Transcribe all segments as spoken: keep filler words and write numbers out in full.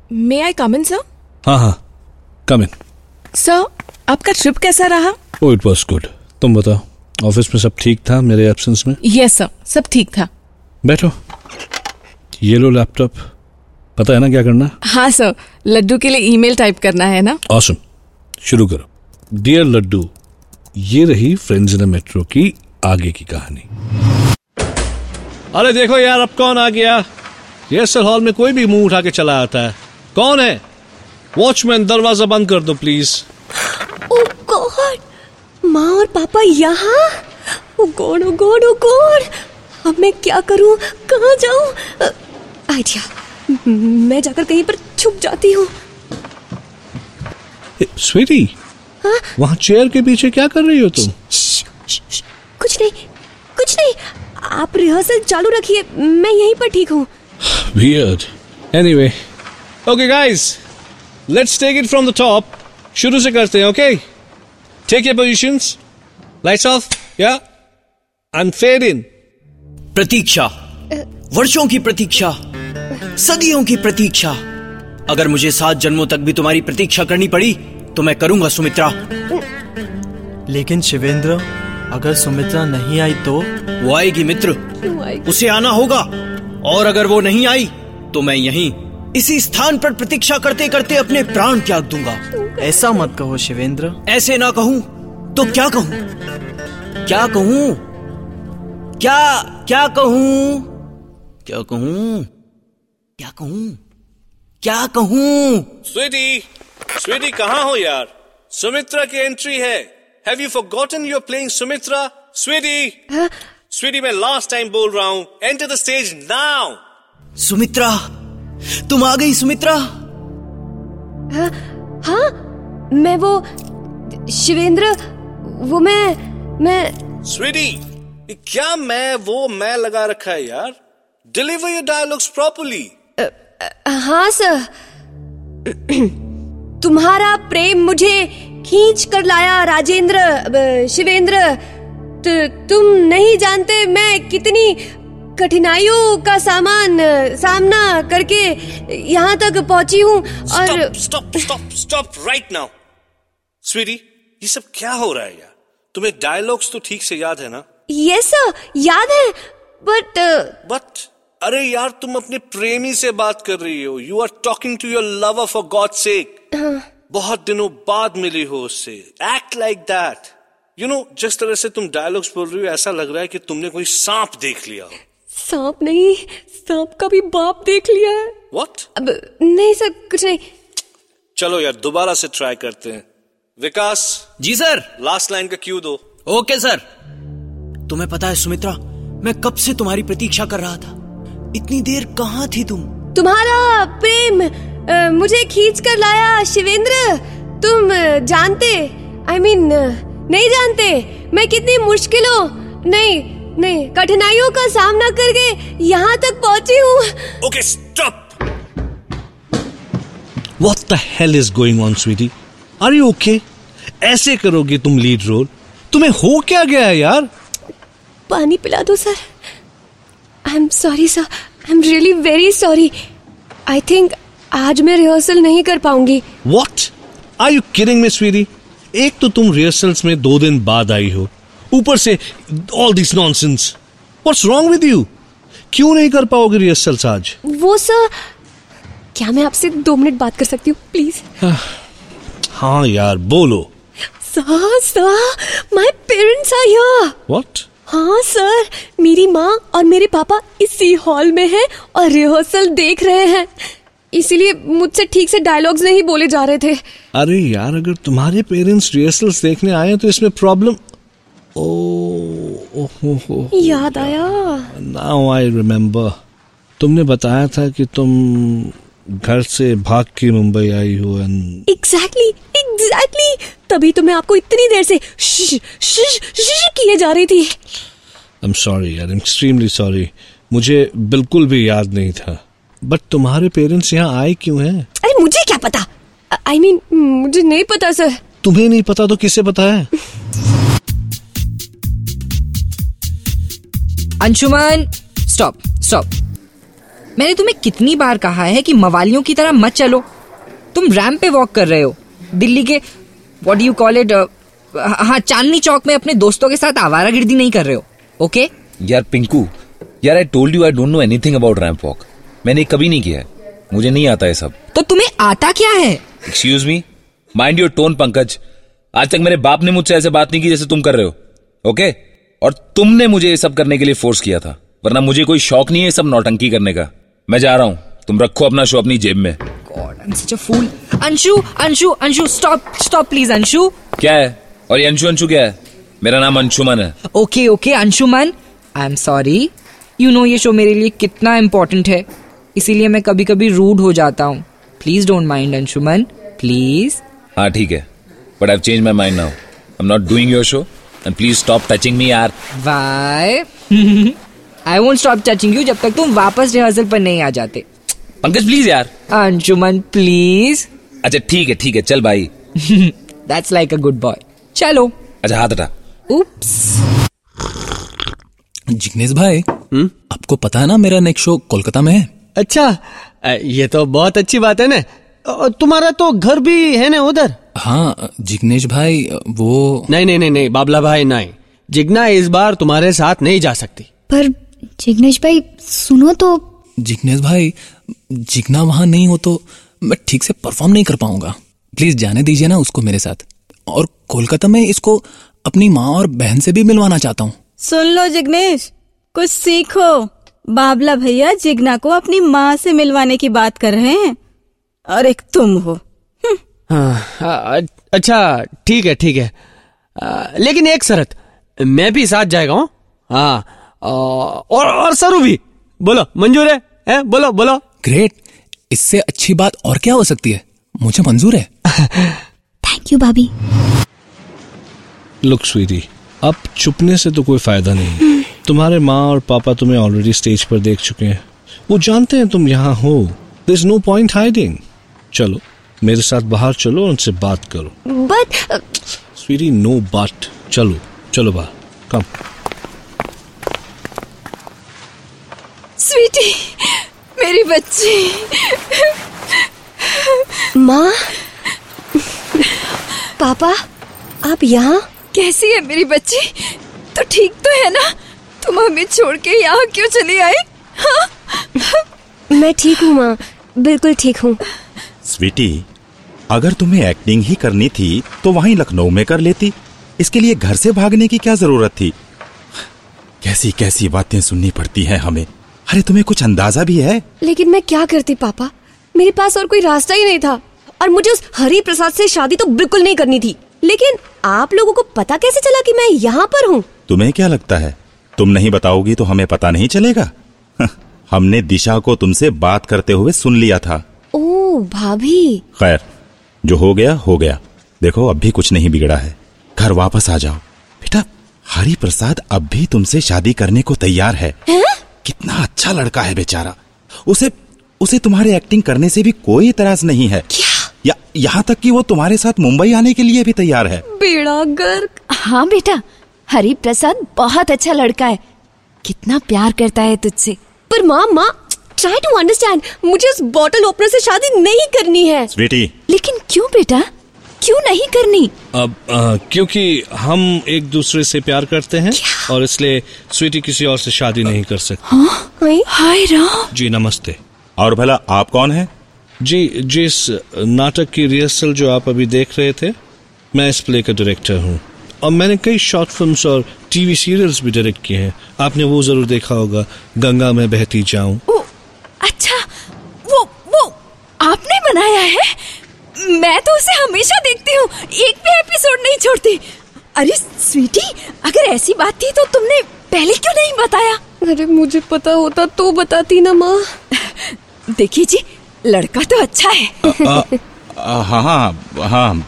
मे आई कम इन sir? हाँ हाँ कम इन। Sir आपका ट्रिप कैसा रहा? Oh it was good. तुम बताओ, ऑफिस में सब ठीक था मेरे एब्सेंस में? यस सर, सब ठीक था। बैठो, ये लो लैपटॉप, पता है ना क्या करना? हाँ सर, लड्डू के लिए ईमेल टाइप करना है ना? ऑसम, शुरू करो। डियर लड्डू, ये रही फ्रेंड्स इन मेट्रो की आगे की कहानी। अरे देखो यार, अब कौन आ गया? रिहर्सल हॉल में कोई भी मुंह उठा के चला आता है। कौन है? वॉचमैन, दरवाजा बंद कर दो प्लीज। ओह गॉड, माँ और पापा यहाँ? Oh god oh god oh god, अब मैं क्या करूँ, कहाँ जाऊँ? आइडिया, मैं जाकर कहीं पर छुप जाती हूँ। स्वीटी, हाँ? वहाँ चेयर के पीछे क्या कर रही हो तुम? श, श, श, कुछ नहीं कुछ नहीं, आप रिहर्सल चालू रखिए, मैं यहीं पर ठीक हूँ। Weird. Anyway, okay guys, let's take it from the top. शुरू से करते हैं, okay? Take your positions. Lights off. Yeah. And fade in. प्रतीक्षा, वर्षों की प्रतीक्षा, सदियों की प्रतीक्षा। अगर मुझे सात जन्मों तक भी तुम्हारी प्रतीक्षा करनी पड़ी तो मैं करूंगा सुमित्रा। लेकिन शिवेंद्र, अगर सुमित्रा नहीं आई तो? वो आएगी मित्र, उसे आना होगा। और अगर वो नहीं आई तो मैं यहीं इसी स्थान पर प्रतीक्षा करते करते अपने प्राण त्याग दूंगा। ऐसा मत कहो शिवेंद्र। ऐसे ना कहूं तो क्या कहूं? क्या कहूं? क्या क्या कहूं? क्या कहूं? क्या कहूं? क्या कहूं? स्वीटी, स्वीटी कहाँ हो यार? सुमित्रा की एंट्री है। Have you forgotten you're playing Sumitra? Sweetie, हाँ? Sweetie, मैं लास्ट टाइम बोल रहा हूँ, enter the stage now. Sumitra, तुम आ गई सुमित्रा? हाँ, हाँ, मैं वो शिवेंद्र, वो मैं मैं Sweetie, क्या मैं वो मैं लगा रखा है यार? Deliver your dialogues properly. हाँ सर, तुम्हारा प्रेम मुझे खींच कर लाया राजेंद्र, शिवेंद्र। तु, तुम नहीं जानते मैं कितनी कठिनाइयों का सामान सामना करके यहाँ तक पहुंची हूँ। और stop stop stop right now. Sweetie, ये सब क्या हो रहा है यार? तुम्हें डायलॉग्स तो ठीक से याद है ना? यस सर, याद है, बट बट अरे यार, तुम अपने प्रेमी से बात कर रही हो। You are talking to your lover for god sake. बहुत दिनों बाद मिली हो उससे। Act like that. You know, जिस तरह से तुम डायलॉग्स बोल रही हो, ऐसा लग रहा है कि तुमने कोई सांप देख लिया हो। सांप नहीं, सांप का भी बाप देख लिया है। What? अब नहीं सर, कुछ नहीं। चलो यार, दोबारा से ट्राई करते हैं। विकास। जी सर। लास्ट लाइन का क्यू दो। Okay sir. तुम्हें पता है सुमित्रा, मैं कब से तुम्हारी प्रतीक्षा कर रहा था। इतनी देर कहाँ थी तुम? तुम्हारा प्रेम आ, मुझे खींच कर लाया शिवेंद्र। तुम जानते, आई I मीन mean, नहीं जानते मैं कितनी मुश्किलों, नहीं नहीं कठिनाइयों का सामना करके यहाँ तक पहुँची हूँ। Okay stop. What the hell is going on, sweetie? Are you okay? ऐसे करोगे तुम लीड रोल? तुम्हें हो क्या गया है यार? पानी पिला दो sir. I am sorry sir, I am really very sorry. I think आज मैं रिहर्सल नहीं कर पाऊंगी। What? Are you kidding me, sweetie? एक तो तुम रिहर्सल्स में दो दिन बाद आई हो, ऊपर से all this nonsense. What's wrong with you? क्यों नहीं कर पाओगे रिहर्सल्स आज? वो सर, क्या मैं आपसे दो मिनट बात कर सकती हूँ प्लीज? हाँ यार, बोलो। Sir sir, my parents are here. What? हाँ सर, मेरी माँ और मेरे पापा इसी हॉल में हैं और रिहर्सल देख रहे हैं। इसीलिए मुझसे ठीक से डायलॉग्स नहीं बोले जा रहे थे। अरे यार, अगर तुम्हारे पेरेंट्स रिहर्सल्स देखने आए तो इसमें प्रॉब्लम। ओह ओह ओह, याद आया। Now I remember. तुमने बताया था कि तुम घर से भाग के मुंबई आई हो। एंड एग्जैक्टली एग्जैक्टली, तभी तो मैं आपको इतनी देर से श, श, श, किए जा रही थी। आई एम सॉरी यार, एक्सट्रीमली सॉरी। मुझे बिल्कुल भी याद नहीं था। बट तुम्हारे पेरेंट्स यहाँ आए क्यों हैं? अरे मुझे क्या पता, आई I मीन mean, मुझे नहीं पता सर। तुम्हें नहीं पता तो किसे पता है? Anshuman, stop stop. मैंने तुम्हें कितनी बार कहा है कि मवालियों की तरह मत चलो। तुम रैंप पे वॉक कर रहे हो, दिल्ली के what do you call it, हाँ चांदनी चौक में अपने दोस्तों के साथ आवारागर्दी नहीं कर रहे हो। ओके यार पिंकू, यार I told you I don't know anything about ramp walk. मैंने कभी नहीं किया है, मुझे नहीं आता है सब। तो तुम्हें आता क्या है? Excuse me, mind your tone Pankaj. आज तक मेरे बाप ने मुझसे ऐसे बात नहीं की जैसे तुम कर रहे हो, ओके? और तुमने मुझे ये सब करने के लिए फोर्स किया था, वरना मुझे कोई शौक नहीं है सब नौटंकी करने का। मैं जा रहा हूँ, तुम रखो अपना शो अपनी जेब में। God, I'm such a fool. Anshu, Anshu, Anshu, stop, stop please Anshu. क्या है? और ये अंशु अंशु क्या है? मेरा नाम अंशुमन है। Okay okay Anshuman, I am sorry. You know ये शो मेरे लिए कितना इम्पोर्टेंट है, इसीलिए मैं कभी कभी रूड हो जाता हूँ। Please don't mind Anshuman, please. हाँ ठीक है, but I have changed my mind now. I am not doing your show and please stop touching me यार। Why? I won't stop touching you जब तक तुम वापस रिहर्सल पर नहीं आ जाते। पंकज प्लीज यार। अंशुमन प्लीज। अच्छा ठीक है ठीक है, चल भाई। That's like a good boy. चलो। अच्छा हाथ हटा। Oops. जिग्नेश भाई, आपको पता है ना मेरा नेक्स्ट शो कोलकाता में है। अच्छा, ये तो बहुत अच्छी बात है ना। तुम्हारा तो घर भी है ना उधर? हाँ जिग्नेश भाई, वो नहीं नहीं नहीं नहीं बाबला भाई नहीं, जिग्ना इस बार तुम्हारे साथ नहीं जा सकती। पर जिग्नेश भाई सुनो तो। जिग्नेश भाई, जिग्ना वहां नहीं हो तो मैं ठीक से परफॉर्म नहीं कर पाऊंगा। प्लीज जाने दीजिए ना उसको मेरे साथ। और कोलकाता में इसको अपनी माँ और बहन से भी मिलवाना चाहता हूँ। सुन लो जिग्नेश, कुछ सीखो। बाबला भैया जिग्ना को अपनी माँ से मिलवाने की बात कर रहे हैं और एक तुम हो। हाँ, अच्छा ठीक है ठीक है, आ, लेकिन एक शर्त, मैं भी साथ जाएगा हूँ। हाँ, और और सरू भी। बोलो मंजूर है, है? बोलो बोलो। ग्रेट, इससे अच्छी बात और क्या हो सकती है, मुझे मंजूर है। थैंक यू भाभी। लुक स्वीटी, अब चुपने से तो कोई फायदा नहीं। तुम्हारे माँ और पापा तुम्हें ऑलरेडी स्टेज पर देख चुके हैं, वो जानते हैं तुम यहाँ हो। There is no point hiding. चलो मेरे साथ बाहर चलो और उनसे बात करो। बट स्वीटी नो बट, चलो चलो बाहर, कम। स्वीटी मेरी बच्ची। माँ, पापा, आप यहाँ? कैसी है मेरी बच्ची? तो ठीक तो है ना? तुम हमें छोड़ के यहाँ क्यों चली आई? हाँ? मैं ठीक हूँ माँ, बिल्कुल ठीक हूँ। स्वीटी, अगर तुम्हें एक्टिंग ही करनी थी तो वहीं लखनऊ में कर लेती, इसके लिए घर से भागने की क्या जरूरत थी? कैसी कैसी बातें सुननी पड़ती हैं हमें। अरे तुम्हें कुछ अंदाजा भी है? लेकिन मैं क्या करती पापा, मेरे पास और कोई रास्ता ही नहीं था, और मुझे उस हरि प्रसाद से शादी तो बिल्कुल नहीं करनी थी। लेकिन आप लोगों को पता कैसे चला कि मैं यहाँ पर हूँ? तुम्हें क्या लगता है तुम नहीं बताओगी तो हमें पता नहीं चलेगा? हमने दिशा को तुमसे बात करते हुए सुन लिया था। ओह भाभी। खैर, जो हो गया हो गया। देखो अब भी कुछ नहीं बिगड़ा है, घर वापस आ जाओ। बेटा, हरि प्रसाद अब भी तुमसे शादी करने को तैयार है। है? कितना अच्छा लड़का है बेचारा। उसे उसे तुम्हारे एक्टिंग करने से भी कोई इतराज नहीं है। क्या? या यहाँ तक कि वो तुम्हारे साथ मुंबई आने के लिए भी तैयार है। बेड़ा गर्क। हाँ बेटा, हरि प्रसाद बहुत अच्छा लड़का है, कितना प्यार करता है तुझसे। पर माँ माँ ट्राई टू अंडरस्टैंड, मुझे उस बॉटल ओपनर से शादी नहीं करनी है। स्वीटी। लेकिन क्यों बेटा, क्यों नहीं करनी? अब आ, क्योंकि हम एक दूसरे से प्यार करते हैं और इसलिए स्वीटी किसी और से शादी नहीं कर सकती। हाँ? हाय राम। जी नमस्ते। और भला आप कौन हैं? जी, जिस नाटक की रिहर्सल जो आप अभी देख रहे थे, मैं इस प्ले का डायरेक्टर हूँ और मैंने कई शॉर्ट फिल्म्स और टीवी सीरियल्स भी डायरेक्ट किए हैं। आपने वो जरूर देखा होगा, गंगा में बहती जाऊं। अच्छा, वो वो आपने बनाया है? मैं तो उसे हमेशा देखती हूँ, एक भी एपिसोड नहीं छोड़ती। अरे स्वीटी, अगर ऐसी बात थी तो तुमने पहले क्यों नहीं बताया? अरे मुझे पता होता तो बताती ना माँ। देखिए जी, लड़का तो अच्छा है। हाँ हाँ हाँ,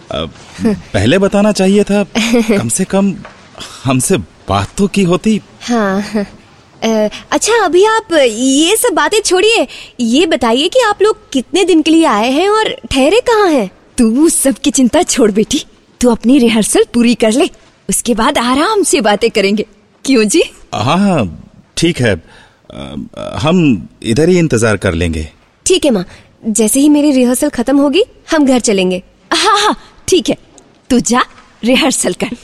पहले बताना चाहिए था, कम से कम हमसे बात तो की होती। हाँ, अच्छा अभी आप ये सब बातें छोड़िए, ये बताइए कि आप लोग कितने दिन के लिए आए हैं और ठहरे कहाँ हैं? तू सबकी चिंता छोड़ बेटी, तू अपनी रिहर्सल पूरी कर ले, उसके बाद आराम से बातें करेंगे। क्यों जी? हाँ हाँ ठीक है, हम इधर ही इंतजार कर लेंगे। ठीक है माँ, जैसे ही मेरी रिहर्सल खत्म होगी हम घर चलेंगे। हाँ हाँ ठीक है, तू जा रिहर्सल कर।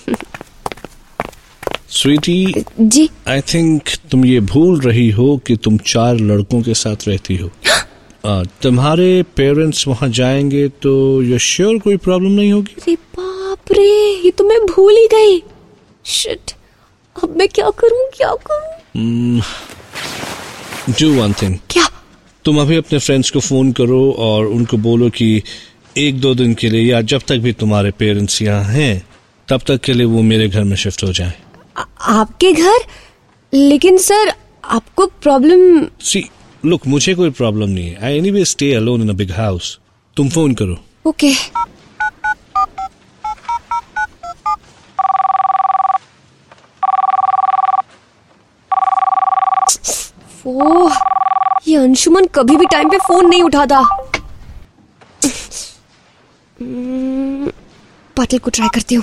स्वीटी जी, आई थिंक तुम ये भूल रही हो कि तुम चार लड़कों के साथ रहती हो। आ, तुम्हारे पेरेंट्स वहाँ जाएंगे तो यू श्योर कोई प्रॉब्लम नहीं होगी? अरे बाप रे, ये तो मैं भूल ही गई। शिट, अब मैं क्या करूं क्या करूं? Do one thing. क्या? तुम अभी अपने फ्रेंड्स को फोन करो और उनको बोलो कि एक दो दिन के लिए या जब तक भी तुम्हारे पेरेंट्स यहाँ हैं तब तक के लिए वो मेरे घर में शिफ्ट हो जाए। आ, आपके घर? लेकिन सर आपको प्रॉब्लम? सी लुक, मुझे कोई प्रॉब्लम नहीं है। I anyway stay alone in a big house. तुम फोन करो। ओके। ओह, ये अंशुमन कभी भी टाइम पे फोन नहीं उठाता। पाटिल को ट्राई करती हूँ।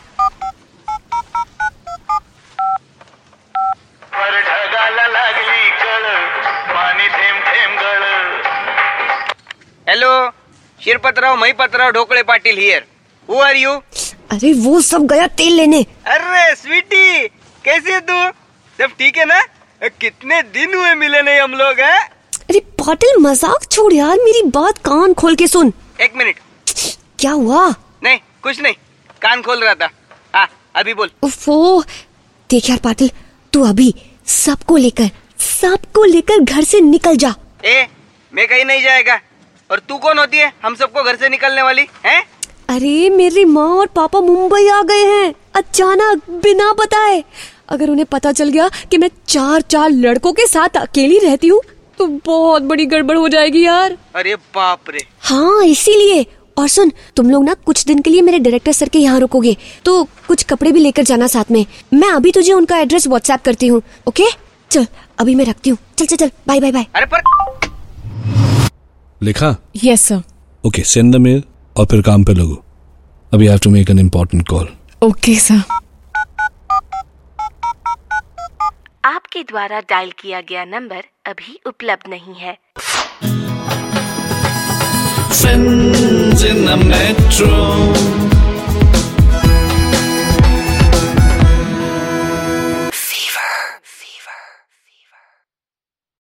Hello, Shirpatrao Mahipatrao Dhokle Patil here. Who are you? अरे वो सब गया तेल लेने। अरे स्वीटी, कैसी है तू? सब ठीक है ना? कितने दिन हुए मिले नहीं हम लोग हैं? अरे पाटिल मजाक छोड़ यार, मेरी बात कान खोल के सुन। एक मिनट। क्या हुआ? नहीं कुछ नहीं, कान खोल रहा था। हाँ अभी बोल। उफ़ो, देख यार पाटिल, तू अभी सबको लेकर सबको लेकर घर से निकल जा। ए, मैं कहीं नहीं जाएगा। और तू कौन होती है हम सबको घर से निकलने वाली हैं? अरे मेरी माँ और पापा मुंबई आ गए हैं अचानक, बिना बताए। अगर उन्हें पता चल गया कि मैं चार चार लड़कों के साथ अकेली रहती हूँ तो बहुत बड़ी गड़बड़ हो जाएगी यार। अरे बाप रे। हाँ इसीलिए। और सुन, तुम लोग ना कुछ दिन के लिए मेरे डायरेक्टर सर के यहाँ रुकोगे तो कुछ कपड़े भी लेकर जाना साथ में। मैं अभी तुझे उनका एड्रेस व्हाट्सएप करती हूँ। ओके चल, अभी मैं रखती हूँ। चल चल चल, बाय बाय बाय। अरे पर लिखा? Yes sir. Okay, send the mail और फिर काम पे लगो। अभी have to make an important call. Okay sir. आपके द्वारा डायल किया गया नंबर अभी उपलब्ध नहीं है। Friends in the metro